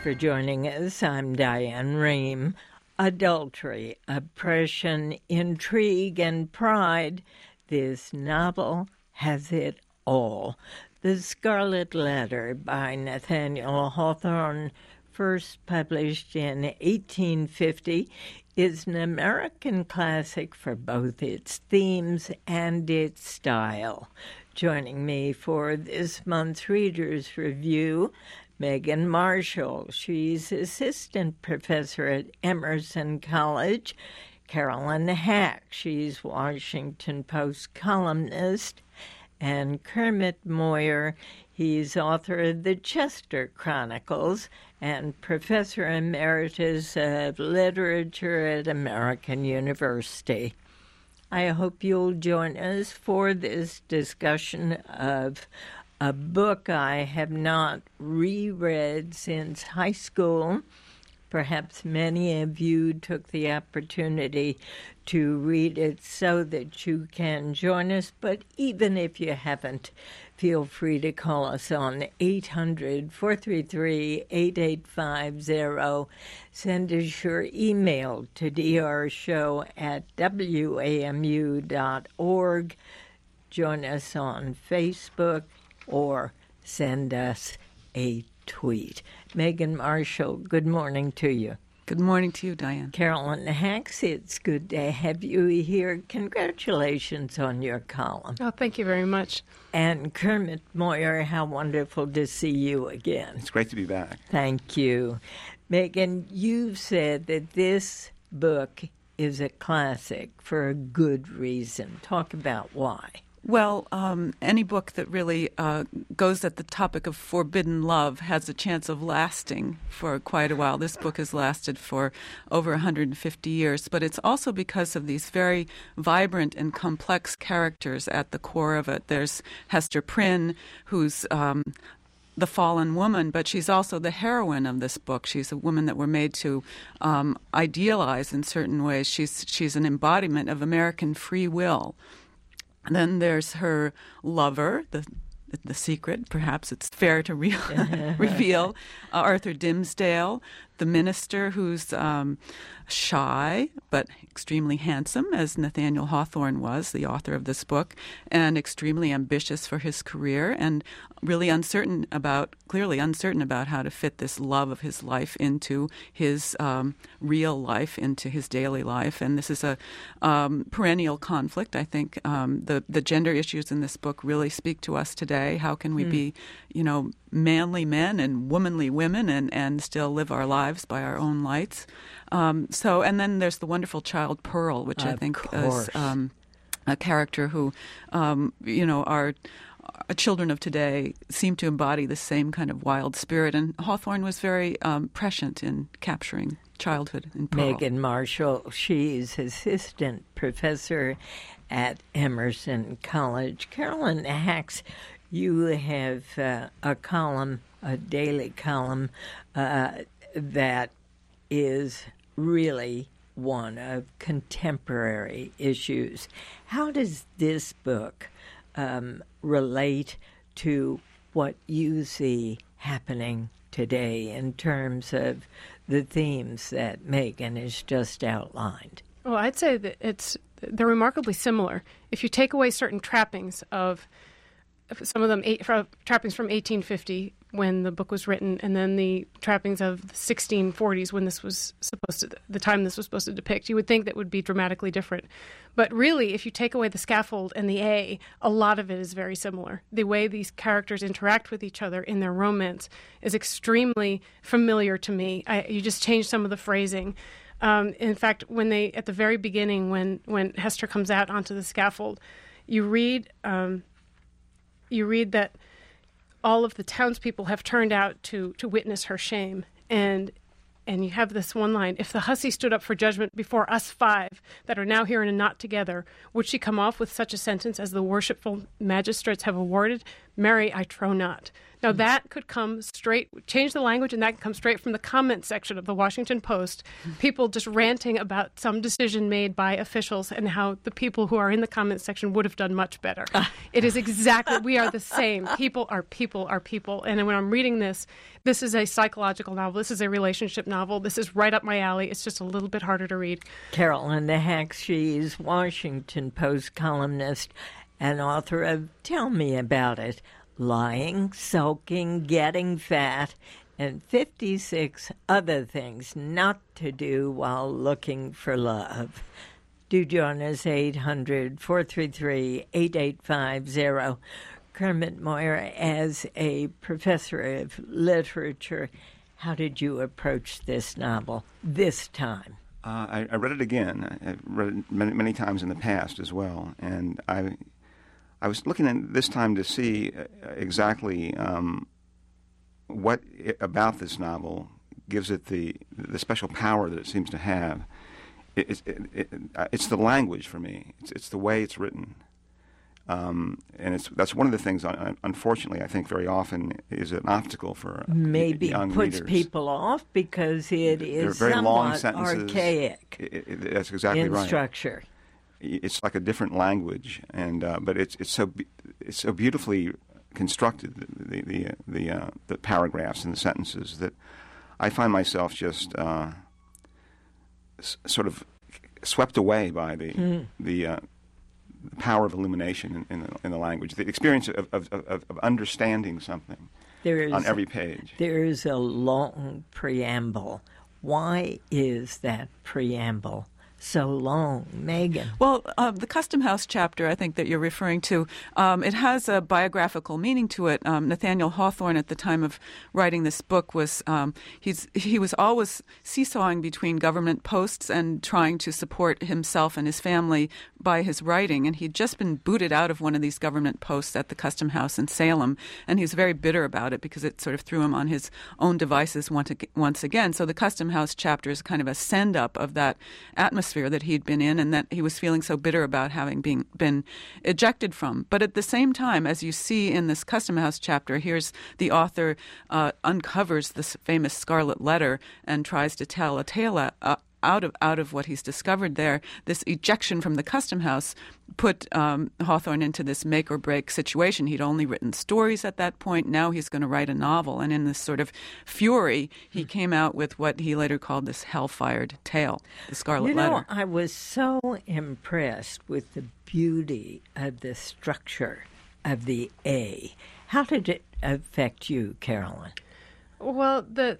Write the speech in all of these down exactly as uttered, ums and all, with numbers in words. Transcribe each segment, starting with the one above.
for joining us. I'm Diane Rehm. Adultery, oppression, intrigue, and pride. This novel has it all. The Scarlet Letter by Nathaniel Hawthorne, first published in eighteen fifty, is an American classic for both its themes and its style. Joining me for this month's Reader's Review, Megan Marshall. She's assistant professor at Emerson College. Carolyn Hack. She's Washington Post columnist. And Kermit Moyer. He's author of the Chester Chronicles and professor emeritus of literature at American University. I hope you'll join us for this discussion of a book I have not reread since high school. Perhaps many of you took the opportunity to read it so that you can join us, but even if you haven't, feel free to call us on eight hundred, four three three, eight eight five zero. Send us your email to d r show at w a m u dot org. Join us on Facebook or send us a tweet. Megan Marshall, good morning to you. Good morning to you, Diane. Carolyn Hacks, it's good to have you here. Congratulations on your column. Oh, thank you very much. And Kermit Moyer, how wonderful to see you again. It's great to be back. Thank you. Megan, you've said that this book is a classic for a good reason. Talk about why. Well, um, any book that really uh, goes at the topic of forbidden love has a chance of lasting for quite a while. This book has lasted for over one hundred fifty years, but it's also because of these very vibrant and complex characters at the core of it. There's Hester Prynne, who's um, the fallen woman, but she's also the heroine of this book. She's a woman that we're made to um, idealize in certain ways. She's she's an embodiment of American free will. And then there's her lover, the the secret, perhaps it's fair to re- reveal, uh, Arthur Dimmesdale, the minister who's um, shy but extremely handsome, as Nathaniel Hawthorne was, the author of this book, and extremely ambitious for his career and really uncertain about, clearly uncertain about how to fit this love of his life into his um, real life, into his daily life. And this is a um, perennial conflict. I think um, the, the gender issues in this book really speak to us today. How can we mm. be, you know, manly men and womanly women and, and still live our lives by our own lights? Um, so, and then there's the wonderful child Pearl, which of I think course. is um, a character who, um, you know, our children of today seem to embody the same kind of wild spirit. And Hawthorne was very um, prescient in capturing childhood in Pearl. Megan Marshall, she's assistant professor at Emerson College. Carolyn Hacks, you have uh, a column, a daily column, uh, that is really one of contemporary issues. How does this book um, relate to what you see happening today in terms of the themes that Megan has just outlined? Well, I'd say that it's they're remarkably similar. If you take away certain trappings of some of them eight, from, trappings from eighteen fifty when the book was written, and then the trappings of the sixteen forties when this was supposed to, the time this was supposed to depict, you would think that would be dramatically different. But really, if you take away the scaffold and the A, a lot of it is very similar. The way these characters interact with each other in their romance is extremely familiar to me. I, you just change some of the phrasing. Um, in fact, when they, at the very beginning, when, when Hester comes out onto the scaffold, you read... Um, You read that all of the townspeople have turned out to, to witness her shame. And and you have this one line, if the hussy stood up for judgment before us five that are now here in a knot together, would she come off with such a sentence as the worshipful magistrates have awarded? marry I trow not. Now, that could come straight, change the language, and that can come straight from the comment section of the Washington Post. People just ranting about some decision made by officials and how the people who are in the comment section would have done much better. It is exactly, we are the same. People are people are people. And when I'm reading this, this is a psychological novel. This is a relationship novel. This is right up my alley. It's just a little bit harder to read. Carolyn Hack, she's Washington Post columnist and author of Tell Me About It, Lying, Sulking, Getting Fat, and fifty-six Other Things Not to Do While Looking for Love. Do join us, eight hundred, four three three, eight eight five zero. Kermit Moyer, as a professor of literature, how did you approach this novel this time? Uh, I, I read it again. I, I've read it many, many times in the past as well, and I I was looking at this time to see exactly um, what it, about this novel gives it the the special power that it seems to have. It, it, it, it, it's the language for me. It's, it's the way it's written, um, and it's that's one of the things. Unfortunately, I think very often is an obstacle for maybe young puts readers. people off because it is very somewhat long sentences. archaic. It, it, that's exactly in right. structure. It's like a different language, and uh, but it's it's so it's so beautifully constructed, the the the, uh, the paragraphs and the sentences, that I find myself just uh, s- sort of swept away by the mm. the, uh, the power of illumination in, in, the, in the language, the experience of of, of, of understanding something there is, on every page. There is a long preamble. Why is that preamble so long, Megan? Well, uh, the Custom House chapter, I think, that you're referring to, um, it has a biographical meaning to it. Um, Nathaniel Hawthorne, at the time of writing this book, was um, he's he was always seesawing between government posts and trying to support himself and his family by his writing. And he'd just been booted out of one of these government posts at the Custom House in Salem, and he was very bitter about it because it sort of threw him on his own devices once again. So the Custom House chapter is kind of a send-up of that atmosphere that he'd been in and that he was feeling so bitter about having been, been ejected from. But at the same time, as you see in this Custom House chapter, here's the author uh, uncovers this famous Scarlet Letter and tries to tell a tale uh, out of out of what he's discovered there. This ejection from the Custom House put um, Hawthorne into this make-or-break situation. He'd only written stories at that point. Now he's going to write a novel. And in this sort of fury, he came out with what he later called this hell-fired tale, the Scarlet you know, Letter. I was so impressed with the beauty of the structure of the A. How did it affect you, Carolyn? Well, the...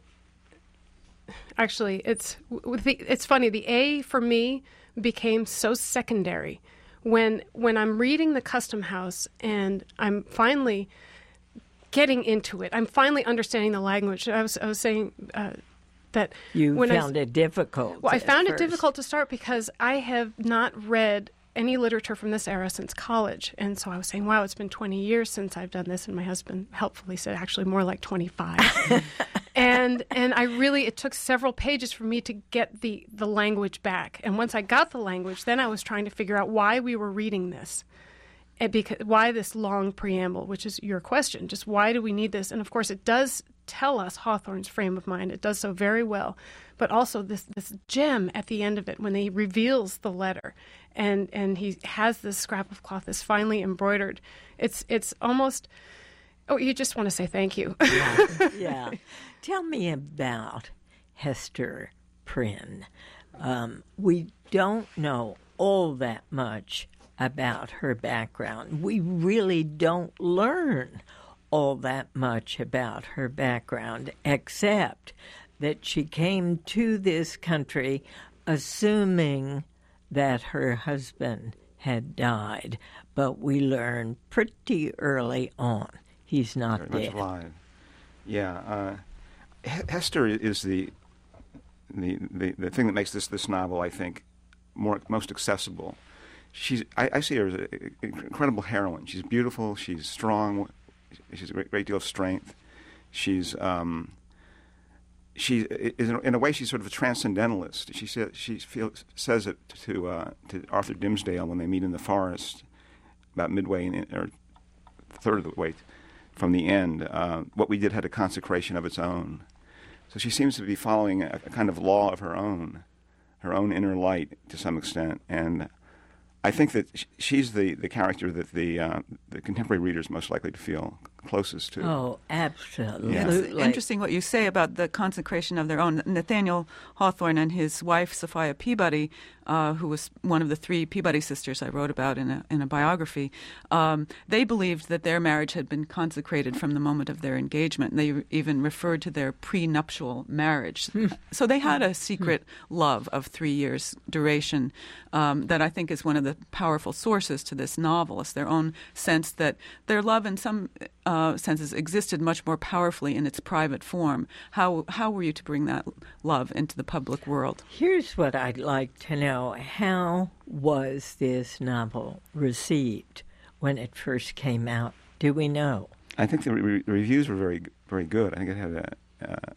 Actually, it's with the, it's funny. The A for me became so secondary when when I'm reading the Custom House and I'm finally getting into it. I'm finally understanding the language. I was I was saying uh, that you when found I, it difficult. Well, I found first. it difficult to start because I have not read any literature from this era since college. And so I was saying, wow, it's been twenty years since I've done this. And my husband helpfully said, actually, more like twenty-five. and and I really, it took several pages for me to get the, the language back. And once I got the language, then I was trying to figure out why we were reading this. And because, why this long preamble, which is your question, just why do we need this? And of course, it does tell us Hawthorne's frame of mind. It does so very well. But also this, this gem at the end of it when he reveals the letter and, and he has this scrap of cloth that's finely embroidered. It's it's almost, oh, you just want to say thank you. yeah. yeah. Tell me about Hester Prynne. Um, we don't know all that much about her background. We really don't learn all that much about her background, except that she came to this country assuming that her husband had died. But we learn pretty early on he's not Very dead. much alive. Yeah. Uh, Hester is the, the the the thing that makes this this novel, I think, more most accessible. She's I, I see her as an incredible heroine. She's beautiful. She's strong. She has a great, great deal of strength. She's um, she is in a way she's sort of a transcendentalist. She says she feels, says it to uh, to Arthur Dimmesdale when they meet in the forest about midway in, or third of the way. from the end. Uh, what we did had a consecration of its own. So she seems to be following a, a kind of law of her own, her own inner light to some extent. And I think that sh- she's the, the character that the uh, the contemporary reader is most likely to feel closest to. Oh, absolutely. Yeah. It's interesting what you say about the consecration of their own. Nathaniel Hawthorne and his wife, Sophia Peabody, uh, who was one of the three Peabody sisters I wrote about in a, in a biography, um, they believed that their marriage had been consecrated from the moment of their engagement. And they re- even referred to their prenuptial marriage. So they had a secret love of three years duration um, that I think is one of the powerful sources to this novel. It's their own sense that their love in some uh, senses existed much more powerfully in its private form. How how were you to bring that love into the public world? Here's what I'd like to know. How was this novel received when it first came out? Do we know? I think the re- reviews were very very good. I think it had a uh,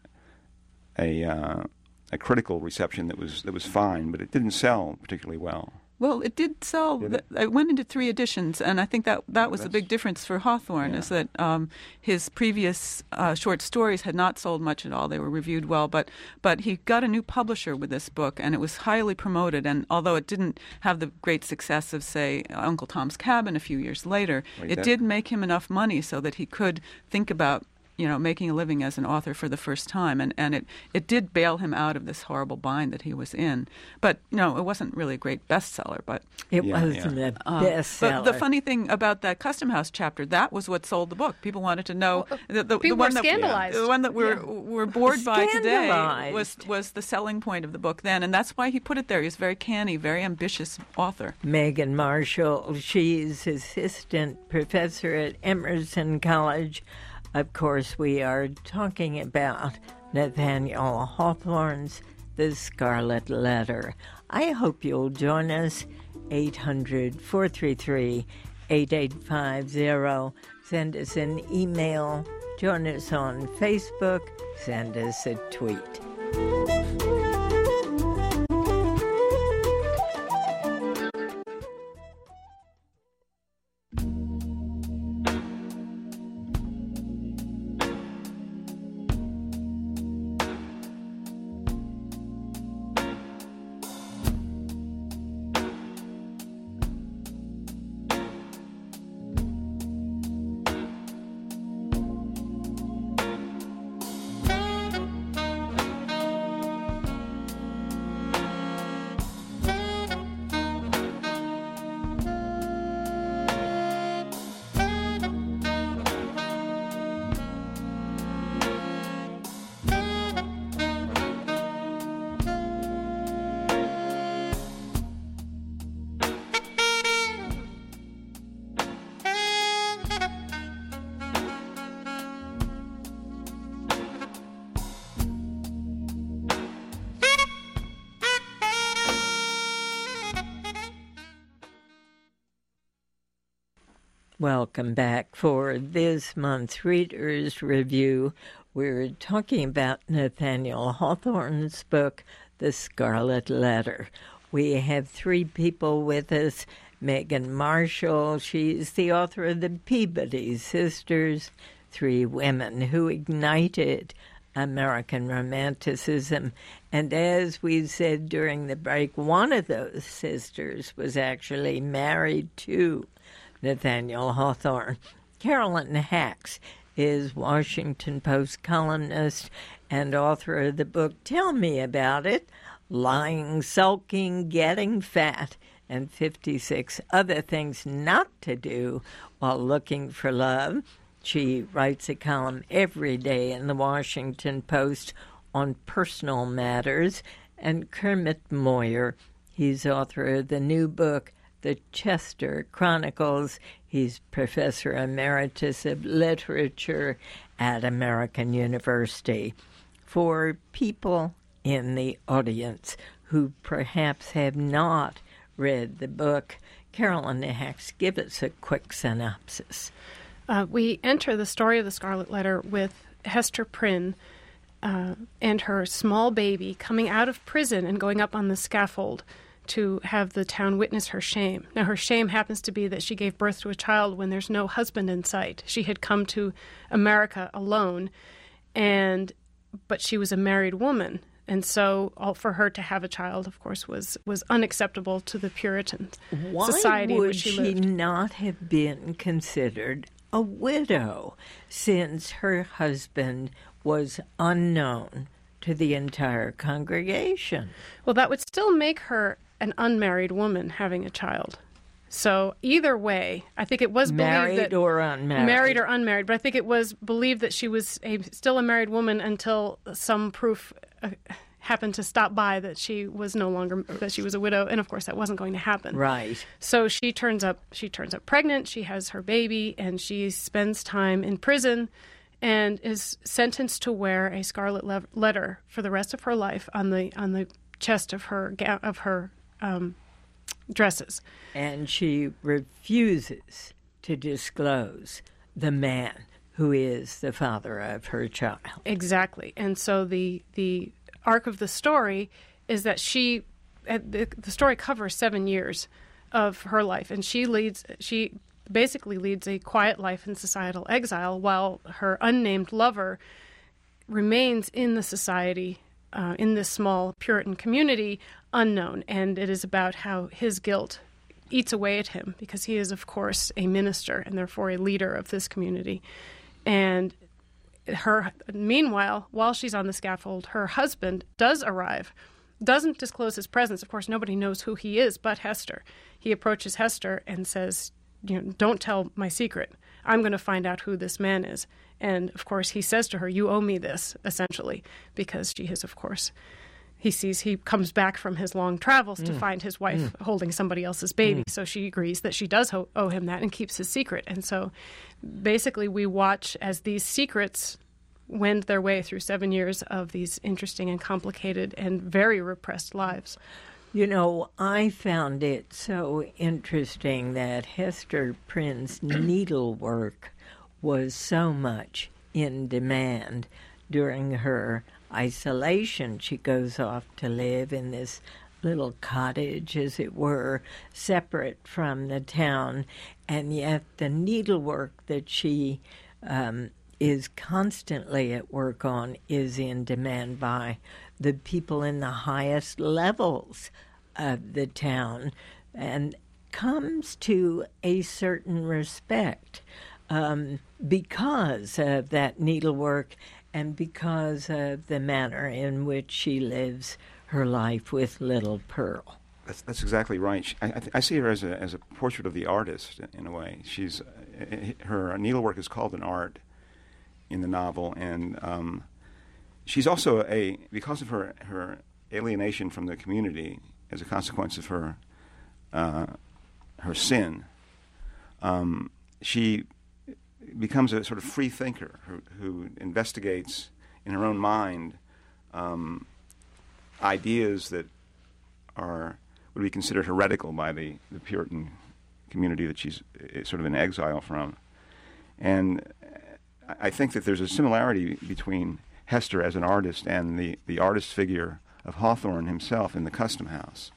a uh, a critical reception that was that was fine, but it didn't sell particularly well. Well, it did sell. Did it? It went into three editions, and I think that that was the That's- big difference for Hawthorne, Yeah. is that um, his previous uh, short stories had not sold much at all. They were reviewed well, but but he got a new publisher with this book, and it was highly promoted. And although it didn't have the great success of, say, Uncle Tom's Cabin a few years later, Wait, it that- did make him enough money so that he could think about, you know, making a living as an author for the first time. And, and it, it did bail him out of this horrible bind that he was in. But, no, it wasn't really a great bestseller. But, It Yeah, wasn't yeah. a uh, bestseller. but the funny thing about that Custom House chapter, that was what sold the book. People wanted to know. Well, the, the, people the one were that, scandalized. The one that we're, Yeah. we're bored by today Scandalized. was, was the selling point of the book then. And that's why he put it there. He's a very canny, very ambitious author. Megan Marshall, she's assistant professor at Emerson College. Of course, we are talking about Nathaniel Hawthorne's The Scarlet Letter. I hope you'll join us, eight hundred, four three three, eight eight five zero. Send us an email, join us on Facebook, send us a tweet. Welcome back for this month's Reader's Review. We're talking about Nathaniel Hawthorne's book, The Scarlet Letter. We have three people with us. Megan Marshall, she's the author of the Peabody Sisters, three women who ignited American Romanticism. And as we said during the break, one of those sisters was actually married to Nathaniel Hawthorne. Carolyn Hax is Washington Post columnist and author of the book Tell Me About It, Lying, Sulking, Getting Fat, and fifty-six Other Things Not to Do While Looking for Love. She writes a column every day in the Washington Post on personal matters. And Kermit Moyer, he's author of the new book, The Chester Chronicles. He's Professor Emeritus of Literature at American University. For people in the audience who perhaps have not read the book, Carolyn Hax, give us a quick synopsis. Uh, we enter the story of the Scarlet Letter with Hester Prynne uh, and her small baby coming out of prison and going up on the scaffold to have the town witness her shame. Now, her shame happens to be that she gave birth to a child when there's no husband in sight. She had come to America alone, and but she was a married woman. And so all, for her to have a child, of course, was, was unacceptable to the Puritan Why society in would which she, she lived. not have been considered a widow, since her husband was unknown to the entire congregation? Well, that would still make her an unmarried woman having a child. So either way, I think it was Married believed that or unmarried? married or unmarried, but I think it was believed that she was a, still a married woman until some proof uh, happened to stop by that she was no longer that she was a widow, and of course that wasn't going to happen. Right. So she turns up she turns up pregnant, she has her baby, and she spends time in prison and is sentenced to wear a scarlet le- letter for the rest of her life on the on the chest of her ga- of her um, dresses. And she refuses to disclose the man who is the father of her child. Exactly. And so the the arc of the story is that she the, the story covers seven years of her life, and she leads she basically leads a quiet life in societal exile while her unnamed lover remains in the society, uh, in this small Puritan community, unknown. And it is about how his guilt eats away at him because he is, of course, a minister and therefore a leader of this community. And her, meanwhile, while she's on the scaffold, her husband does arrive, doesn't disclose his presence. Of course, nobody knows who he is but Hester. He approaches Hester and says, you know, don't tell my secret. I'm going to find out who this man is. And, of course, he says to her, you owe me this, essentially, because she is, of course, he sees he comes back from his long travels mm. to find his wife mm. holding somebody else's baby. Mm. So she agrees that she does ho- owe him that and keeps his secret. And so basically we watch as these secrets wend their way through seven years of these interesting and complicated and very repressed lives. You know, I found it so interesting that Hester Prynne's needlework was so much in demand during her isolation. She goes off to live in this little cottage, as it were, separate from the town, and yet the needlework that she um, is constantly at work on is in demand by the people in the highest levels of the town, and comes to a certain respect um, because of that needlework and because of the manner in which she lives her life with little Pearl. That's, that's exactly right. She, I, I, th- I see her as a as a portrait of the artist in a way. She's uh, her needlework is called an art in the novel, and um, she's also a because of her her alienation from the community as a consequence of her uh, her sin. Um, she becomes a sort of free thinker who, who investigates in her own mind um, ideas that are would be considered heretical by the, the Puritan community that she's sort of in exile from. And I think that there's a similarity between Hester as an artist and the, the artist figure of Hawthorne himself in the Custom House,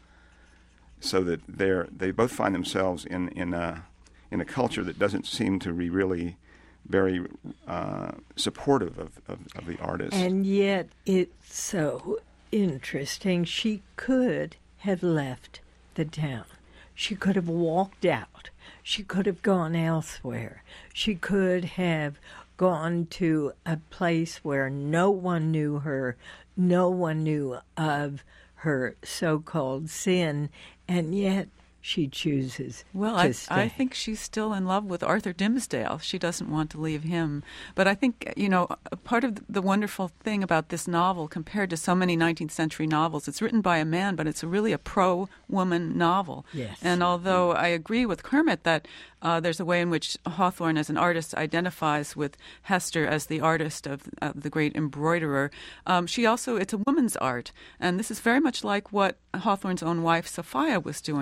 so that they're they both find themselves in in a in a culture that doesn't seem to be really very uh, supportive of, of, of the artist. And yet it's so interesting. She could have left the town. She could have walked out. She could have gone elsewhere. She could have gone to a place where no one knew her, no one knew of her so-called sin, and yet she chooses well, to I, stay. I think she's still in love with Arthur Dimmesdale. She doesn't want to leave him. But I think, you know, a part of the wonderful thing about this novel compared to so many nineteenth century novels, it's written by a man, but it's really a pro-woman novel. Yes. And although I agree with Kermit that uh, there's a way in which Hawthorne as an artist identifies with Hester as the artist of uh, the great embroiderer, um, she also, it's a woman's art. And this is very much like what Hawthorne's own wife, Sophia, was doing. She was a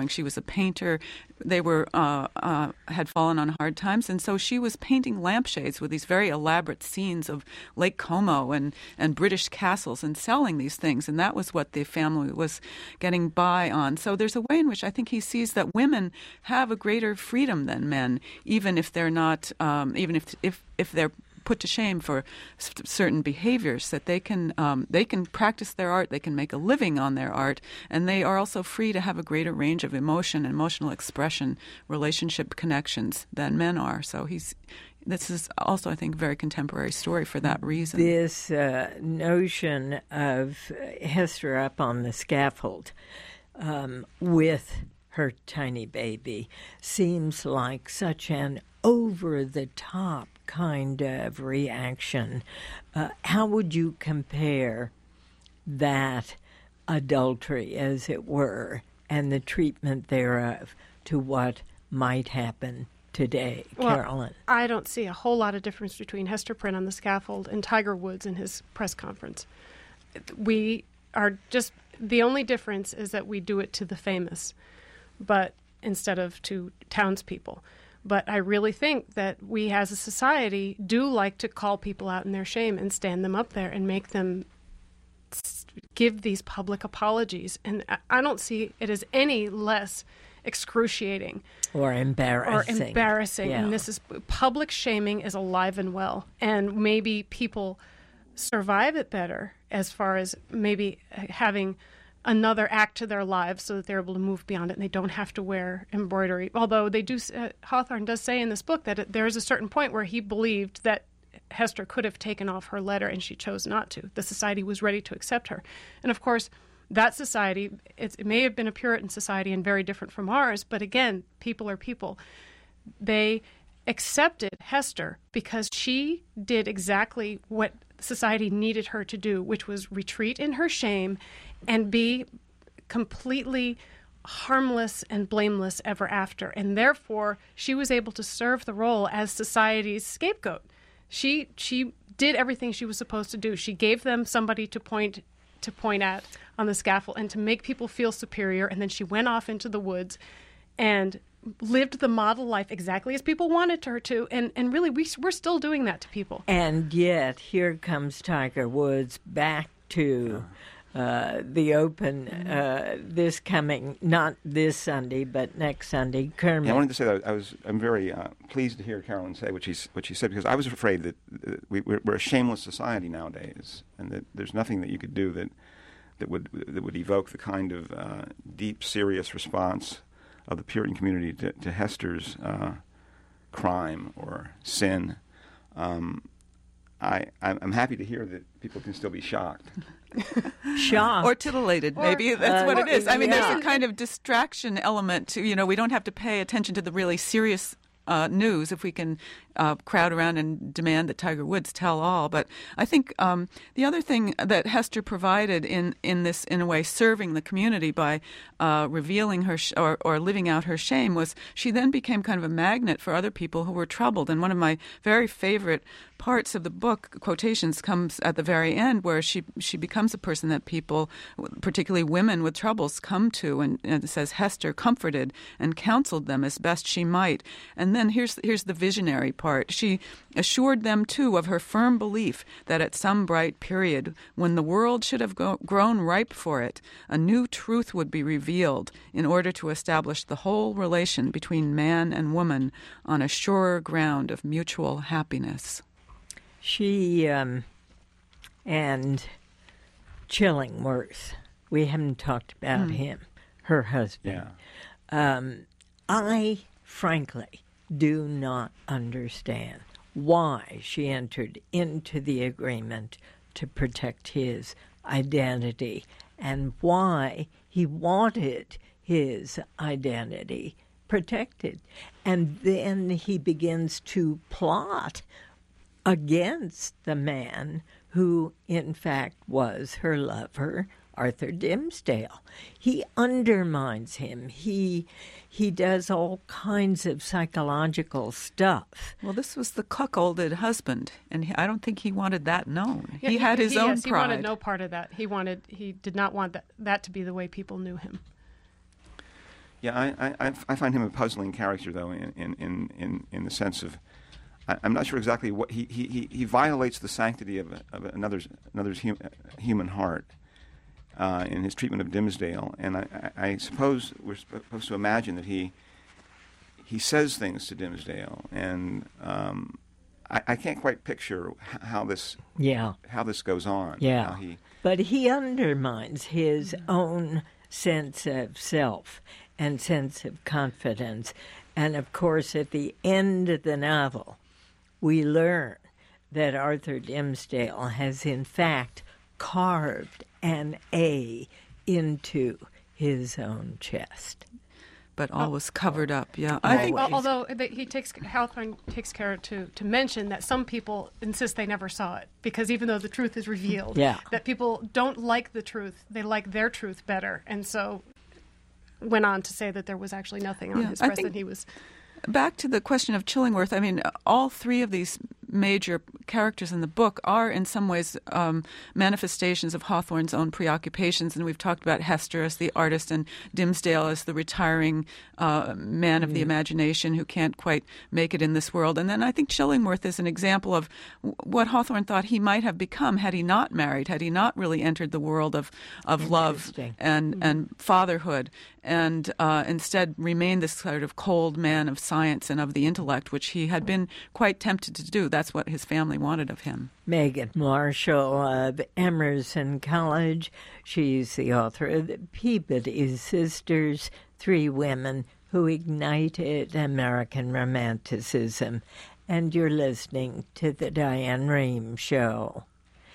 painter. They were uh, uh, had fallen on hard times, and so she was painting lampshades with these very elaborate scenes of Lake Como and, and British castles and selling these things, and that was what the family was getting by on. So there's a way in which I think he sees that women have a greater freedom than men, even if they're not, um, even if if if they're put to shame for s- certain behaviors, that they can um, they can practice their art, they can make a living on their art, and they are also free to have a greater range of emotion, emotional expression, relationship connections than men are. So he's this is also, I think, a very contemporary story for that reason. This uh, notion of Hester up on the scaffold um, with her tiny baby seems like such an over-the-top kind of reaction. Uh, how would you compare that adultery, as it were, and the treatment thereof to what might happen today, well, Carolyn? I don't see a whole lot of difference between Hester Prynne on the scaffold and Tiger Woods in his press conference. We are just, the only difference is that we do it to the famous, but instead of to townspeople. But I really think that we as a society do like to call people out in their shame and stand them up there and make them give these public apologies. And I don't see it as any less excruciating Or embarrassing. or embarrassing. Yeah. And this is, public shaming is alive and well. And maybe people survive it better as far as maybe having another act to their lives so that they're able to move beyond it and they don't have to wear embroidery. Although they do, uh, Hawthorne does say in this book that it, there is a certain point where he believed that Hester could have taken off her letter and she chose not to. The society was ready to accept her. And of course, that society, it's, it may have been a Puritan society and very different from ours, but again, people are people. They accepted Hester because she did exactly what society needed her to do, which was retreat in her shame and be completely harmless and blameless ever after. And therefore, she was able to serve the role as society's scapegoat. She she did everything she was supposed to do. She gave them somebody to point to point at on the scaffold and to make people feel superior. And then she went off into the woods and lived the model life exactly as people wanted her to. And, and really, we, we're still doing that to people. And yet, here comes Tiger Woods back to uh, the Open uh, this coming, not this Sunday, but next Sunday. Kermit. Yeah, I wanted to say that I was I'm very uh, pleased to hear Carolyn say what she what she said, because I was afraid that uh, we, we're, we're a shameless society nowadays, and that there's nothing that you could do that that would that would evoke the kind of uh, deep, serious response of the Puritan community to, to Hester's uh, crime or sin. Um, I I'm happy to hear that people can still be shocked. Shocked. Or titillated, maybe. Or, That's uh, what it is. I mean, yeah. there's a kind of distraction element to, you know, we don't have to pay attention to the really serious uh, news if we can uh, crowd around and demand that Tiger Woods tell all. But I think um, the other thing that Hester provided in, in this, in a way, serving the community by uh, revealing her sh- or, or living out her shame was she then became kind of a magnet for other people who were troubled. And one of my very favorite parts of the book, quotations, comes at the very end, where she she becomes a person that people, particularly women with troubles, come to, and, and it says Hester comforted and counseled them as best she might. And then here's here's the visionary part. She assured them too of her firm belief that at some bright period, when the world should have go- grown ripe for it, a new truth would be revealed in order to establish the whole relation between man and woman on a surer ground of mutual happiness. She um, and Chillingworth, we haven't talked about Mm. him, her husband. Yeah. Um, I, frankly, do not understand why she entered into the agreement to protect his identity and why he wanted his identity protected. And then he begins to plot against the man who, in fact, was her lover, Arthur Dimmesdale. He undermines him. He he does all kinds of psychological stuff. Well, this was the cuckolded husband, and he, I don't think he wanted that known. Yeah, he had his he, own yes, pride. He wanted no part of that. He wanted, he did not want that, that to be the way people knew him. Yeah, I, I, I find him a puzzling character, though, in in, in, in, in the sense of I, I'm not sure exactly what he he, he violates the sanctity of, a, of another's another's hum, human heart uh, in his treatment of Dimmesdale, and I, I, I suppose we're supposed to imagine that he he says things to Dimmesdale, and um, I, I can't quite picture how this yeah how this goes on. Yeah, how he, but he undermines his own sense of self and sense of confidence. And, of course, at the end of the novel, we learn that Arthur Dimmesdale has, in fact, carved an A into his own chest. But all was covered up, yeah. I I think- think Al- although the- he takes Hawthorne takes care to to mention that some people insist they never saw it, because even though the truth is revealed, Yeah. that people don't like the truth, they like their truth better, and so went on to say that there was actually nothing on Yeah, his I press, think- that he was. back to the question of Chillingworth, I mean, all three of these major characters in the book are in some ways um, manifestations of Hawthorne's own preoccupations, and we've talked about Hester as the artist and Dimmesdale as the retiring uh, man of mm. the imagination who can't quite make it in this world. And then I think Chillingworth is an example of w- what Hawthorne thought he might have become had he not married, had he not really entered the world of, of love and, mm-hmm. and fatherhood, and uh, instead remained this sort of cold man of science and of the intellect, which he had been quite tempted to do. That's what his family wanted of him. Megan Marshall of Emerson College. She's the author of the Peabody Sisters, Three Women Who Ignited American Romanticism. And you're listening to The Diane Rehm Show.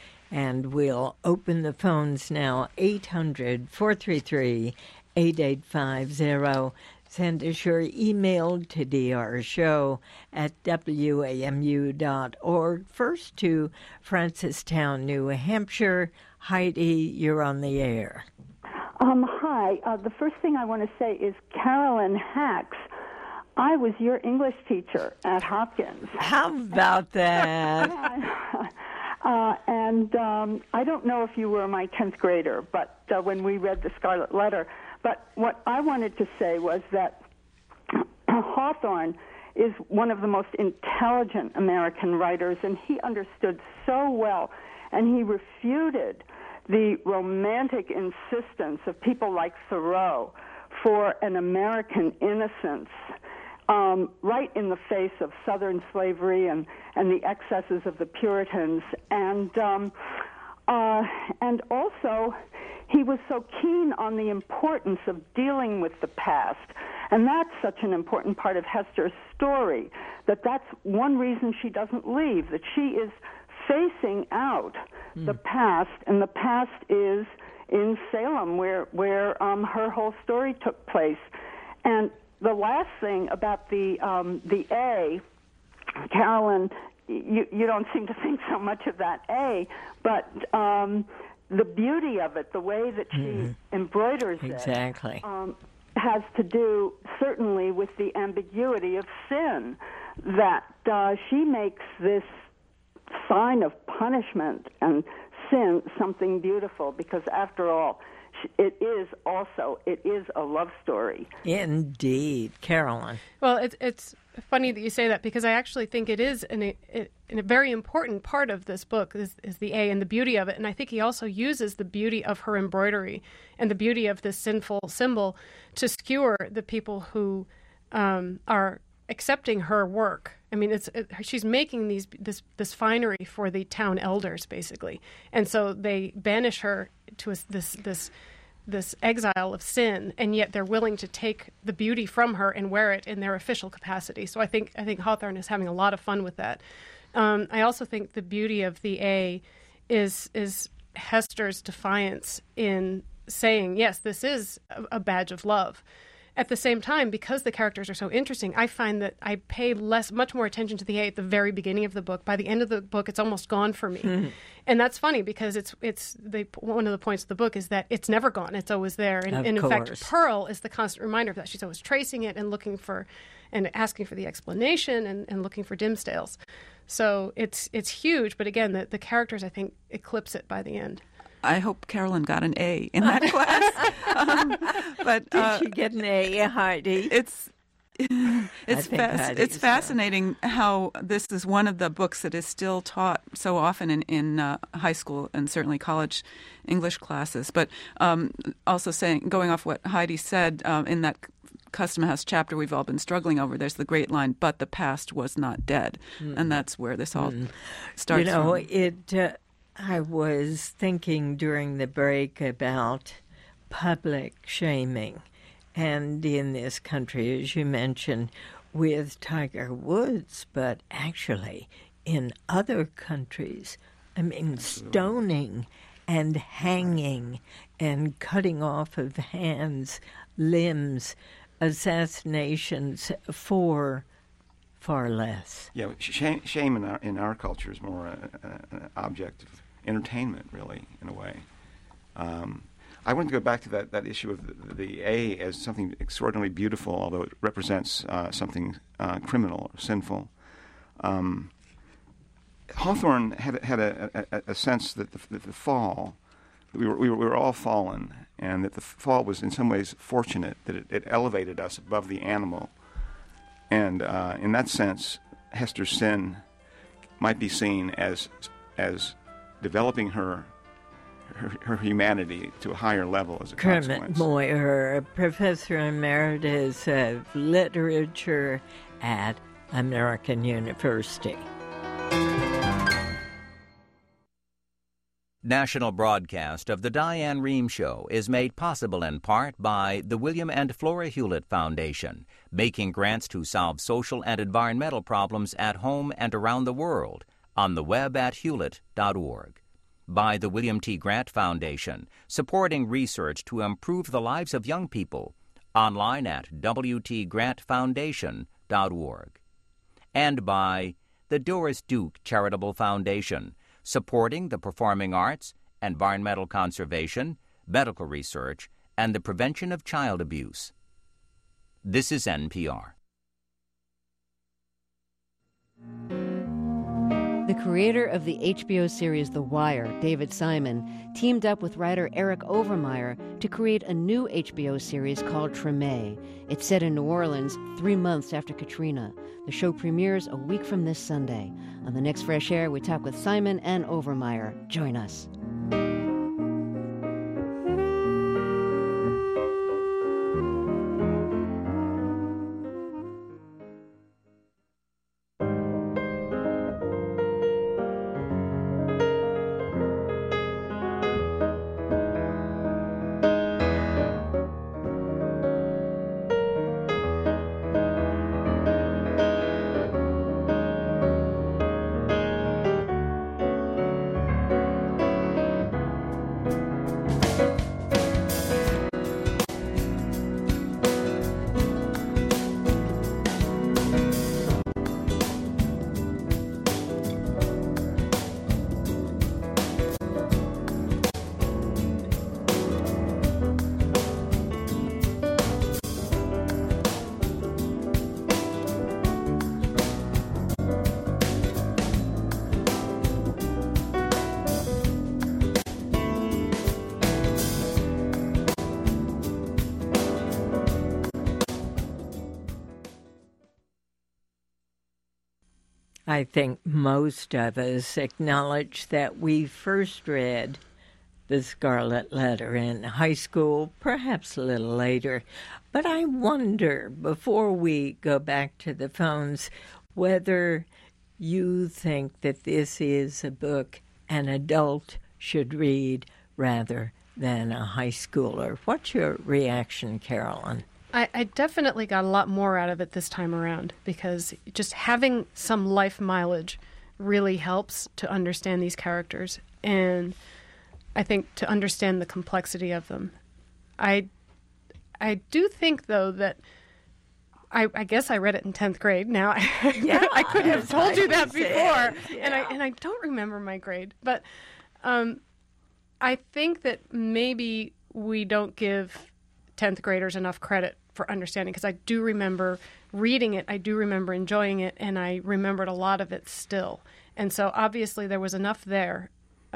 And we'll open the phones now, eight hundred, four three three, eight eight five zero. Send us your email to drshow at w a m u dot org. First to Francistown, New Hampshire. Heidi, you're on the air. Um, hi. Uh, the first thing I want to say is Carolyn Hacks. I was your English teacher at Hopkins. How about that? uh, and um, I don't know if you were my tenth grader, but uh, when we read The Scarlet Letter. But what I wanted to say was that Hawthorne is one of the most intelligent American writers, and he understood so well, and he refuted the romantic insistence of people like Thoreau for an American innocence, um, right in the face of Southern slavery and, and the excesses of the Puritans. And, um, uh, and also, he was so keen on the importance of dealing with the past. And that's such an important part of Hester's story, that that's one reason she doesn't leave, that she is facing out mm. the past, and the past is in Salem, where, where um, her whole story took place. And the last thing about the, um, the A, Carolyn, you, you don't seem to think so much of that A, but... Um, the beauty of it, the way that she mm. embroiders exactly. it, um, has to do certainly with the ambiguity of sin, that uh, she makes this sign of punishment and sin something beautiful, because after all, it is also, it is a love story. Indeed. Carolyn. Well, it's it's funny that you say that, because I actually think it is an, a, a very important part of this book is, is the A and the beauty of it. And I think he also uses the beauty of her embroidery and the beauty of this sinful symbol to skewer the people who um, are accepting her work. I mean, it's it, she's making these this this finery for the town elders, basically, and so they banish her to a, this this this exile of sin, and yet they're willing to take the beauty from her and wear it in their official capacity. So I think I think Hawthorne is having a lot of fun with that. Um, I also think the beauty of the A is is Hester's defiance in saying, yes, this is a, a badge of love. At the same time, because the characters are so interesting, I find that I pay less, much more attention to the A at the very beginning of the book. By the end of the book, it's almost gone for me, mm-hmm. and that's funny because it's it's the one of the points of the book is that it's never gone; it's always there. And, and in fact, Pearl is the constant reminder of that. She's always tracing it and looking for, and asking for the explanation and, and looking for Dimmesdales. So it's it's huge, but again, the the characters I think eclipse it by the end. I hope Carolyn got an A in that class. Um, but Did uh, she get an A, Heidi? It's it's think fas- Heidi's it's fascinating how this is one of the books that is still taught so often in in uh, high school and certainly college English classes. But um, also saying, going off what Heidi said um, in that Custom House chapter we've all been struggling over, there's the great line, "But the past was not dead," mm. and that's where this all mm. starts. You know, from. it. Uh, I was thinking during the break about public shaming. And in this country, as you mentioned, with Tiger Woods, but actually in other countries, I mean, stoning and hanging and cutting off of hands, limbs, assassinations for far less. Yeah, shame, shame in our in our culture is more a, a, an object of entertainment, really, in a way. Um, I want to go back to that, that issue of the, the A as something extraordinarily beautiful, although it represents uh, something uh, criminal or sinful. Um, Hawthorne had had a, a, a sense that the, that the fall, that we were, we were we were all fallen, and that the fall was in some ways fortunate, that it, it elevated us above the animal. And uh, in that sense, Hester's sin might be seen as as developing her. Her, her humanity to a higher level as a Kermit consequence. Moyer, Professor Emeritus of Literature at American University. National broadcast of the Diane Rehm Show is made possible in part by the William and Flora Hewlett Foundation, making grants to solve social and environmental problems at home and around the world, on the web at hewlett dot org. By the William T. Grant Foundation, supporting research to improve the lives of young people, online at w t grant foundation dot org. And by the Doris Duke Charitable Foundation, supporting the performing arts, environmental conservation, medical research, and the prevention of child abuse. This is N P R. The creator of the H B O series The Wire, David Simon, teamed up with writer Eric Overmyer to create a new H B O series called Treme. It's set in New Orleans three months after Katrina. The show premieres a week from this Sunday. On the next Fresh Air, we talk with Simon and Overmyer. Join us. I think most of us acknowledge that we first read The Scarlet Letter in high school, perhaps a little later. But I wonder, before we go back to the phones, whether you think that this is a book an adult should read rather than a high schooler. What's your reaction, Carolyn? I, I definitely got a lot more out of it this time around, because just having some life mileage really helps to understand these characters, and I think to understand the complexity of them. I I do think, though, that I, I guess I read it in tenth grade. Now I, yeah, I couldn't have told you that before, yeah. and I and I don't remember my grade, but um, I think that maybe we don't give tenth graders enough credit for understanding, because I do remember reading it, I do remember enjoying it, and I remembered a lot of it still. And so obviously there was enough there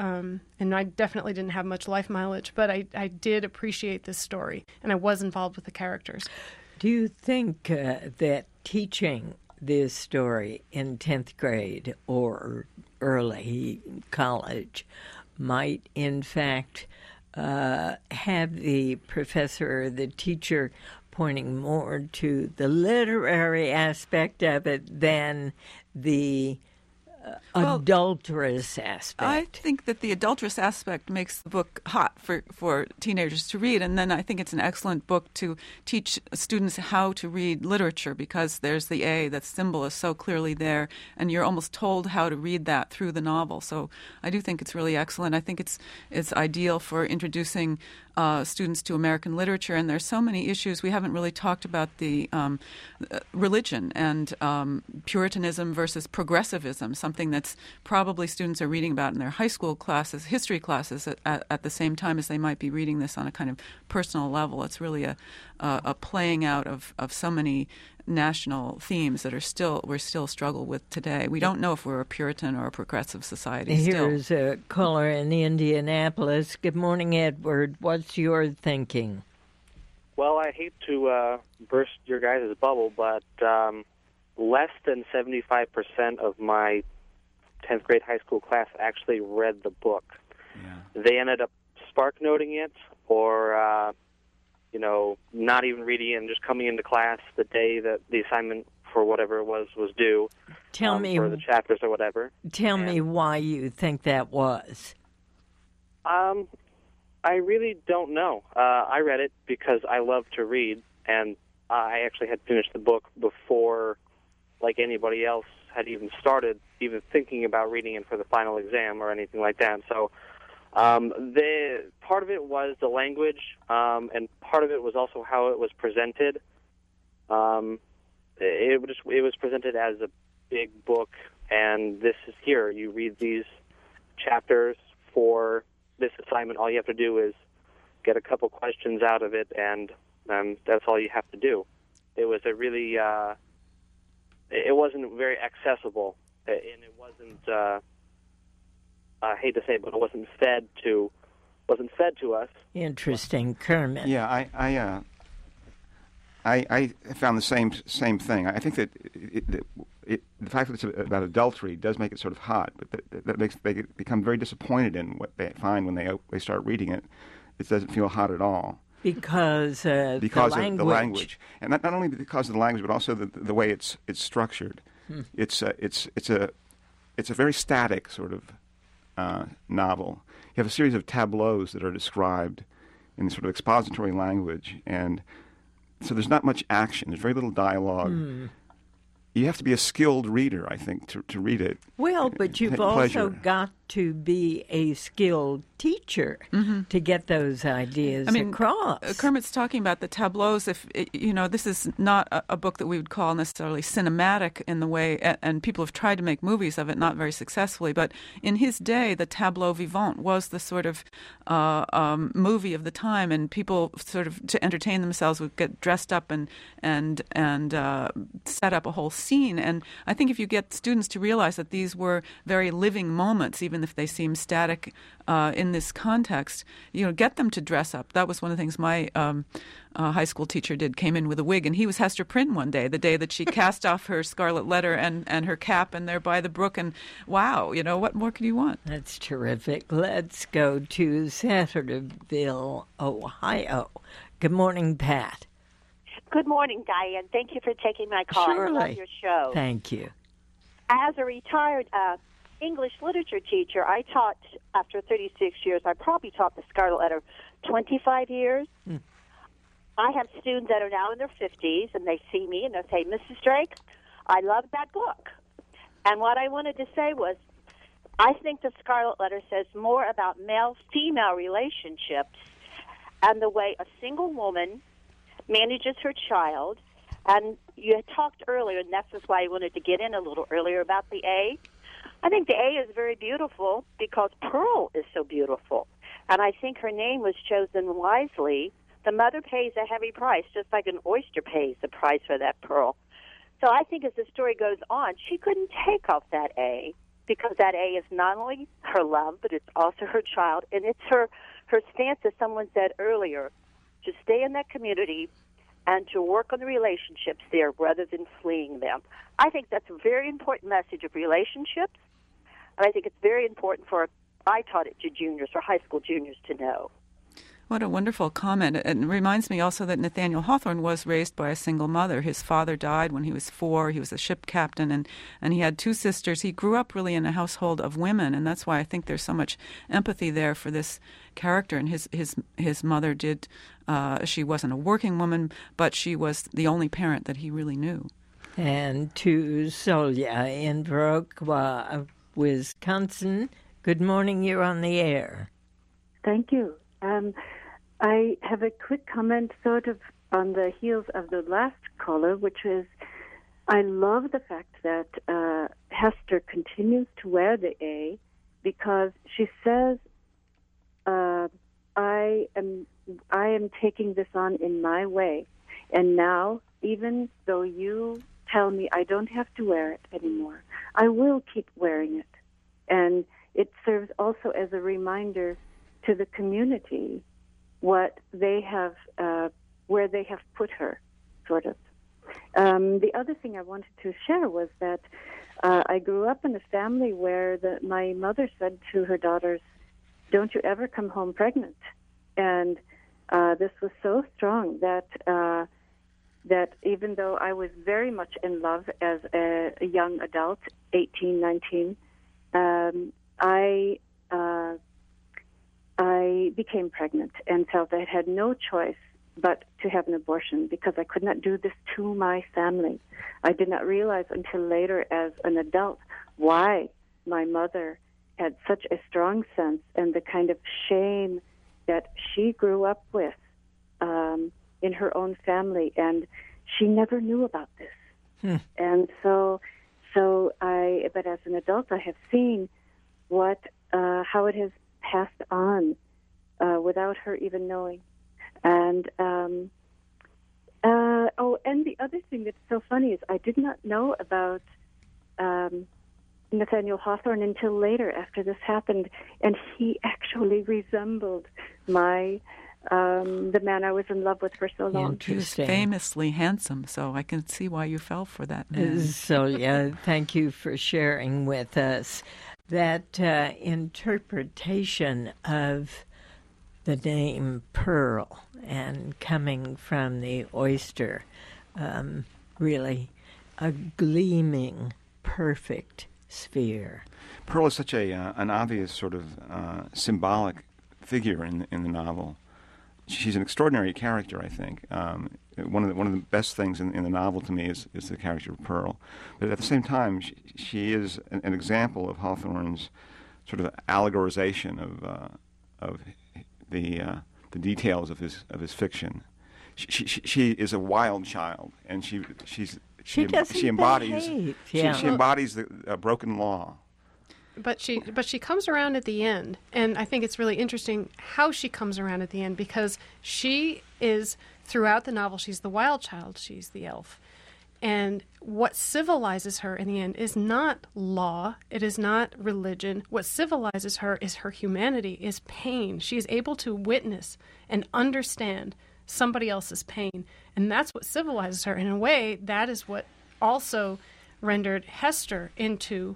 um, and I definitely didn't have much life mileage, but I, I did appreciate this story, and I was involved with the characters. Do you think uh, that teaching this story in tenth grade or early college might, in fact, uh, have the professor or the teacher pointing more to the literary aspect of it than the uh, Well, adulterous aspect? I think that the adulterous aspect makes the book hot for, for teenagers to read, and then I think it's an excellent book to teach students how to read literature, because there's the A, that symbol is so clearly there, and you're almost told how to read that through the novel. So I do think it's really excellent. I think it's it's ideal for introducing uh, students to American literature, and there's so many issues. We haven't really talked about the um, religion and um, Puritanism versus progressivism, something that's probably students are reading about in their high school classes, history classes, at, at, at the same time as they might be reading this on a kind of personal level. It's really a, a, a playing out of, of so many national themes that are still we still struggle with today. We don't know if we're a Puritan or a progressive society. Here's still. a caller in Indianapolis. Good morning, Edward. What's your thinking? Well, I hate to uh, burst your guys' bubble, but um, less than seventy-five percent of my tenth grade high school class actually read the book. Yeah. They ended up spark noting it, or uh, you know, not even reading it and just coming into class the day that the assignment for whatever it was was due. Tell um, me, for the chapters or whatever. Tell and, me why you think that was. Um, I really don't know. Uh, I read it because I love to read, and I actually had finished the book before, like anybody else, had even started even thinking about reading it for the final exam or anything like that. So um, the part of it was the language, um, and part of it was also how it was presented. Um, it was it was presented as a big book, and this is here. You read these chapters for this assignment. All you have to do is get a couple questions out of it, and um, that's all you have to do. It was a really, uh, it wasn't very accessible, and it wasn't, uh, I hate to say it, but it wasn't fed to, wasn't fed to us. Interesting, Kermit. Yeah, I, I, uh, I, I found the same same thing. I think that it, it, it, the fact that it's about adultery does make it sort of hot, but that, that makes they become very disappointed in what they find when they they start reading it. It doesn't feel hot at all because uh, because the language. of the language, and not, not only because of the language, but also the the way it's it's structured. Hmm. It's uh, it's it's a it's a very static sort of uh, novel. You have a series of tableaus that are described in sort of expository language, and so there's not much action. There's very little dialogue. Mm. You have to be a skilled reader, I think, to to read it. Well, but you've also got to be a skilled teacher mm-hmm. to get those ideas I mean, across. Kermit's talking about the tableaus. If you know, this is not a, a book that we would call necessarily cinematic in the way, and people have tried to make movies of it, not very successfully. But in his day, the tableau vivant was the sort of uh, um, movie of the time, and people sort of to entertain themselves would get dressed up and and and uh, set up a whole scene. And I think if you get students to realize that these were very living moments, even if they seem static uh, in this context, you know, get them to dress up. That was one of the things my um, uh, high school teacher did, came in with a wig, and he was Hester Prynne one day, the day that she cast off her scarlet letter and, and her cap, and they're by the brook, and wow, you know, what more could you want? That's terrific. Let's go to Centerville, Ohio. Good morning, Pat. Good morning, Diane. Thank you for taking my call. Surely. I love your show. Thank you. As a retired uh, English literature teacher, I taught, after thirty-six years, I probably taught the Scarlet Letter twenty-five years. Mm. I have students that are now in their fifties, and they see me, and they say, Missus Drake, I love that book. And what I wanted to say was, I think the Scarlet Letter says more about male-female relationships and the way a single woman manages her child. And you had talked earlier, and that's just why I wanted to get in a little earlier about the A. I think the A is very beautiful because Pearl is so beautiful. And I think her name was chosen wisely. The mother pays a heavy price, just like an oyster pays the price for that pearl. So I think as the story goes on, she couldn't take off that A. because that A is not only her love, but it's also her child, and it's her, her stance, as someone said earlier, to stay in that community and to work on the relationships there rather than fleeing them. I think that's a very important message of relationships, and I think it's very important for, I taught it to juniors or high school juniors to know. What a wonderful comment. It reminds me also that Nathaniel Hawthorne was raised by a single mother. His father died when he was four. He was a ship captain, and, and he had two sisters. He grew up really in a household of women, and that's why I think there's so much empathy there for this character. And his his, his mother did, uh, she wasn't a working woman, but she was the only parent that he really knew. And to Solya in Viroqua, Wisconsin, good morning, you're on the air. Thank you. Um, I have a quick comment sort of on the heels of the last caller, which is I love the fact that uh, Hester continues to wear the A because she says, uh, I am I am taking this on in my way. And now, even though you tell me I don't have to wear it anymore, I will keep wearing it. And it serves also as a reminder to the community what they have, uh, where they have put her, sort of. Um, the other thing I wanted to share was that uh, I grew up in a family where the, my mother said to her daughters, "Don't you ever come home pregnant." And uh, this was so strong that uh, that even though I was very much in love as a, a young adult, eighteen, nineteen, um, I uh, I became pregnant and felt I had no choice but to have an abortion because I could not do this to my family. I did not realize until later as an adult why my mother had such a strong sense and the kind of shame that she grew up with um, in her own family, and she never knew about this. Hmm. And so, so I. But as an adult, I have seen what uh, how it has passed on uh, without her even knowing. And um, uh, oh, and the other thing that's so funny is I did not know about um, Nathaniel Hawthorne until later after this happened, and he actually resembled my um, the man I was in love with for so long. He was famously handsome, so I can see why you fell for that man. So, yeah, thank you for sharing with us that uh, interpretation of the name Pearl and coming from the oyster, um, really a gleaming, perfect sphere. Pearl is such a uh, an obvious sort of uh, symbolic figure in in the novel. She's an extraordinary character, I think. Um, one of the, one of the best things in, in the novel to me is, is the character of Pearl. But at the same time, she, she is an, an example of Hawthorne's sort of allegorization of uh, of the uh, the details of his of his fiction. She, she, she is a wild child, and she she's she, she, she embodies behave. Yeah. she, she embodies the uh, broken law. But she but she comes around at the end, and I think it's really interesting how she comes around at the end, because she is, throughout the novel, she's the wild child, she's the elf. And what civilizes her in the end is not law, it is not religion. What civilizes her is her humanity, is pain. She is able to witness and understand somebody else's pain, and that's what civilizes her. In a way, that is what also rendered Hester into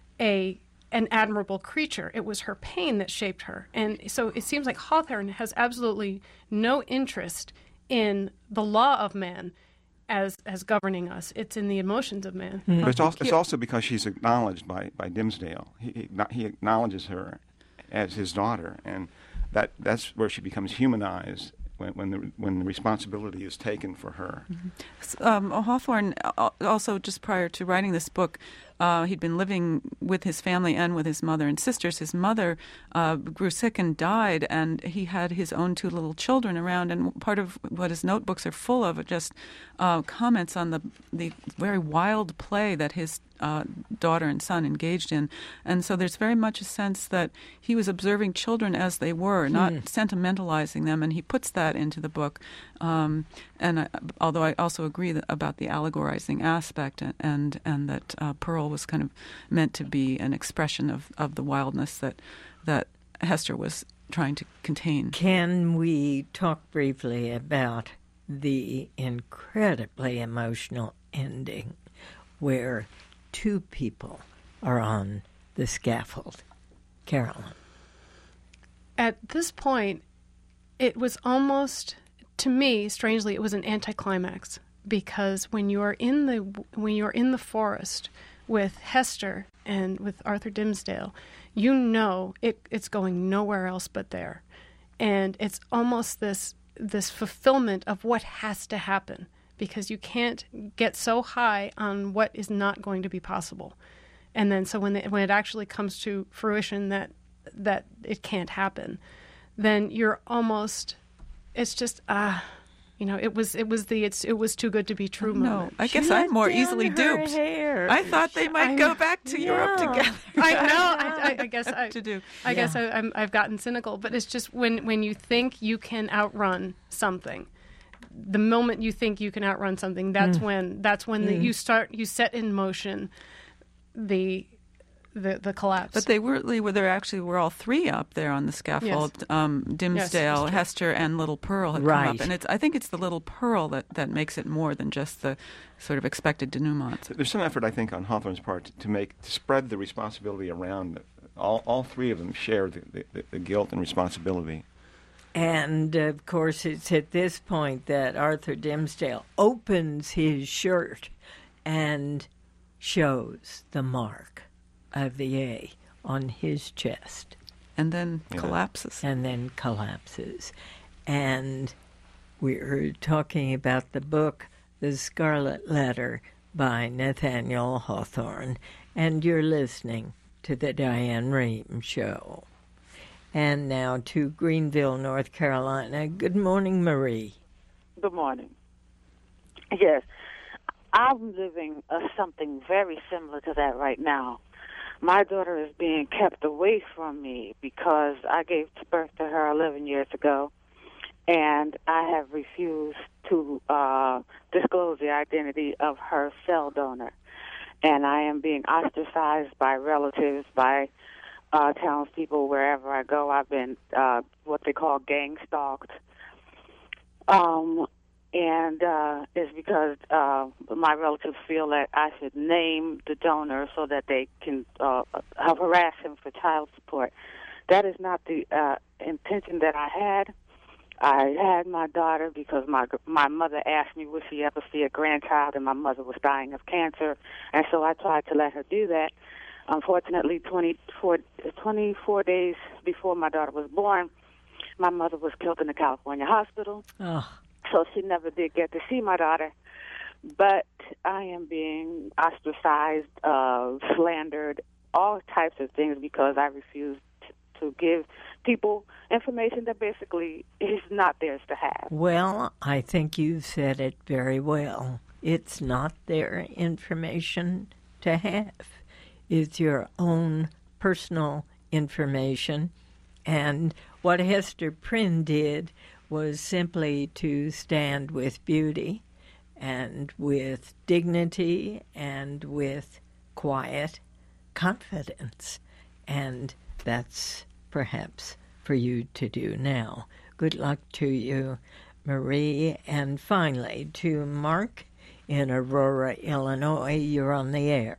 a an admirable creature. It was her pain that shaped her. And so it seems like Hawthorne has absolutely no interest in the law of man as as governing us. It's in the emotions of man. Mm-hmm. But it's also, it's also because she's acknowledged by, by Dimmesdale. He, he acknowledges her as his daughter, and that that's where she becomes humanized, when, when the when the responsibility is taken for her. Mm-hmm. Um, Hawthorne also, just prior to writing this book, uh, he'd been living with his family and with his mother and sisters. His mother uh, grew sick and died, and he had his own two little children around. And part of what his notebooks are full of are just uh, comments on the the very wild play that his Uh, daughter and son engaged in. And so there's very much a sense that he was observing children as they were, not mm. sentimentalizing them, and he puts that into the book. Um, and I, although I also agree that, about the allegorizing aspect, and and, and that uh, Pearl was kind of meant to be an expression of, of the wildness that that Hester was trying to contain. Can we talk briefly about the incredibly emotional ending where two people are on the scaffold? Carolyn. At this point, it was almost, to me, strangely, it was an anticlimax, because when you are in the when you are in the forest with Hester and with Arthur Dimmesdale, you know it, it's going nowhere else but there, and it's almost this this fulfillment of what has to happen, because you can't get so high on what is not going to be possible, and then so when the, when it actually comes to fruition that that it can't happen, then you're almost, it's just ah. Uh, You know, it was it was the it's it was too good to be true moment. No, I guess I'm more easily duped. Hair. I thought they might I, go back to yeah. Europe together. I know. I, I, I guess I, to do. I yeah. guess I, I'm, I've gotten cynical, but it's just when when you think you can outrun something, the moment you think you can outrun something, that's mm. when that's when mm. the, you start you set in motion the. The, the collapse. But they were they were there actually were all three up there on the scaffold. Yes. Um, Dimmesdale, yes, Hester, and Little Pearl had right. come up, and it's I think it's the Little Pearl that, that makes it more than just the sort of expected denouement. There's some effort, I think, on Hawthorne's part to make to spread the responsibility around. All all three of them share the, the, the guilt and responsibility. And of course, it's at this point that Arthur Dimmesdale opens his shirt and shows the mark of the A on his chest. And then yeah. collapses. And then collapses. And we're talking about the book, The Scarlet Letter, by Nathaniel Hawthorne. And you're listening to the Diane Rehm Show. And now to Greenville, North Carolina. Good morning, Marie. Good morning. Yes, I'm living uh, something very similar to that right now. My daughter is being kept away from me because I gave birth to her eleven years ago, and I have refused to uh, disclose the identity of her cell donor. And I am being ostracized by relatives, by uh, townspeople, wherever I go. I've been uh, what they call gang stalked. Um, and uh, it's because uh, my relatives feel that I should name the donor so that they can uh, harass him for child support. That is not the uh, intention that I had. I had my daughter because my my mother asked me would she ever see a grandchild, and my mother was dying of cancer, and so I tried to let her do that. Unfortunately, twenty-four, twenty-four days before my daughter was born, my mother was killed in a California hospital. Oh. So she never did get to see my daughter. But I am being ostracized, uh, slandered, all types of things because I refuse t- to give people information that basically is not theirs to have. Well, I think you've said it very well. It's not their information to have. It's your own personal information. And what Hester Prynne did was simply to stand with beauty and with dignity and with quiet confidence. And that's perhaps for you to do now. Good luck to you, Marie. And finally, to Mark in Aurora, Illinois. You're on the air.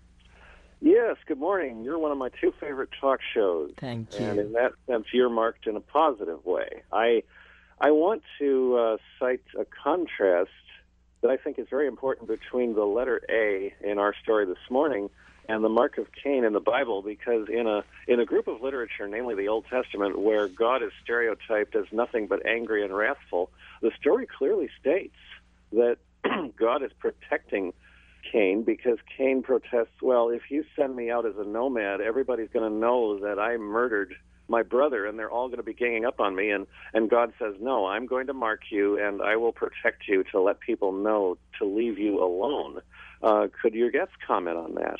Yes, good morning. You're one of my two favorite talk shows. Thank you. And in that sense, you're marked in a positive way. I I want to uh, cite a contrast that I think is very important between the letter A in our story this morning and the mark of Cain in the Bible, because in a in a group of literature, namely the Old Testament, where God is stereotyped as nothing but angry and wrathful, the story clearly states that God is protecting Cain because Cain protests, well, if you send me out as a nomad, everybody's going to know that I murdered my brother, and they're all going to be ganging up on me. And, and God says, no, I'm going to mark you, and I will protect you to let people know to leave you alone. Uh, could your guests comment on that?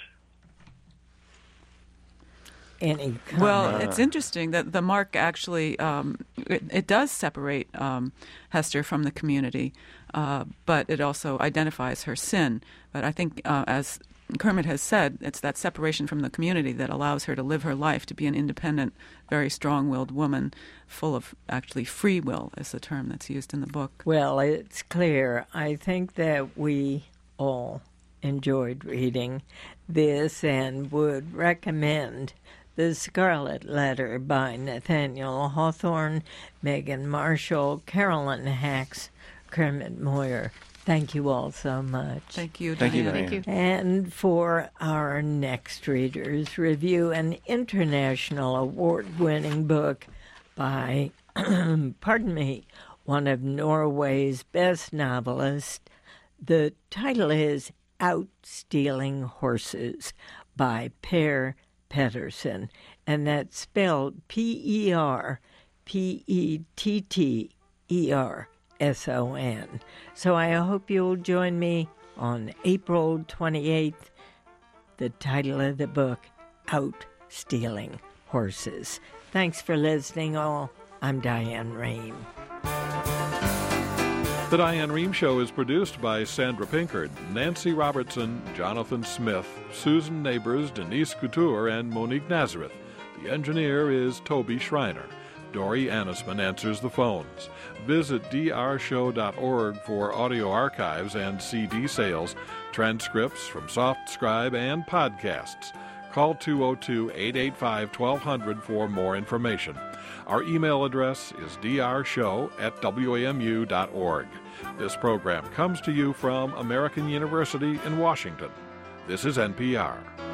Any comment? Well, it's interesting that the mark actually, um, it, it does separate um, Hester from the community, uh, but it also identifies her sin. But I think uh, as Kermit has said, it's that separation from the community that allows her to live her life, to be an independent, very strong-willed woman, full of actually free will is the term that's used in the book. Well, it's clear. I think that we all enjoyed reading this and would recommend The Scarlet Letter by Nathaniel Hawthorne, Megan Marshall, Carolyn Hacks, Kermit Moyer. Thank you all so much. Thank you, Thank you, Diane. Diane. Thank you. And for our next readers, review an international award-winning book by, pardon me, one of Norway's best novelists. The title is Out Stealing Horses by Per Petterson, and that's spelled P E R P E T T E R S O N. So I hope you'll join me on April twenty-eighth. The title of the book, Out Stealing Horses. Thanks for listening all. I'm Diane Rehm. The Diane Rehm Show is produced by Sandra Pinkard, Nancy Robertson, Jonathan Smith, Susan Neighbors, Denise Couture, and Monique Nazareth. The engineer is Toby Schreiner. Dory Annisman answers the phones. Visit d r show dot org for audio archives and C D sales, transcripts from SoftScribe, and podcasts. Call two oh two, eight eight five, one two zero zero for more information. Our email address is d r show at w a m u dot org. This program comes to you from American University in Washington. This is N P R.